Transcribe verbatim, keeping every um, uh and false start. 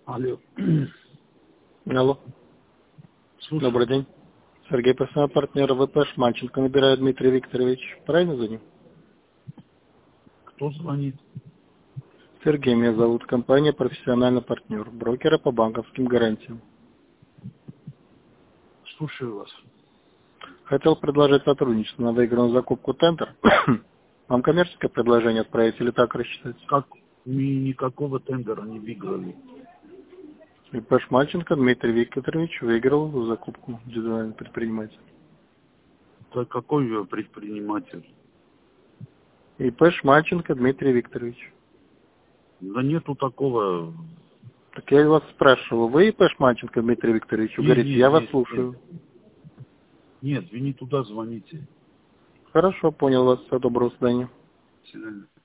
Алло. Алло. Слушай. Добрый день. Сергей, персонал партнер ВП Шманченко набирает Дмитрий Викторович. Правильно звоню? Кто звонит? Сергей меня зовут. Компания «Профессиональный партнер». Брокера по банковским гарантиям. Слушаю вас. Хотел предложить сотрудничество на выигранную закупку тендер. Вам коммерческое предложение отправить или так рассчитать? Как? Мы никакого тендера не выиграли. ИП Шманченко Дмитрий Викторович выиграл закупку индивидуального предпринимателя. Это какой вы предприниматель? ИП Шманченко Дмитрий Викторович. Да нету такого. Так я вас спрашивал, вы ИП Шманченко Дмитрий Викторович? Вы Нет, говорите, нет, я вас нет, слушаю. Нет, вы не туда звоните. Хорошо, понял вас. Всего доброго, свидания. До свидания.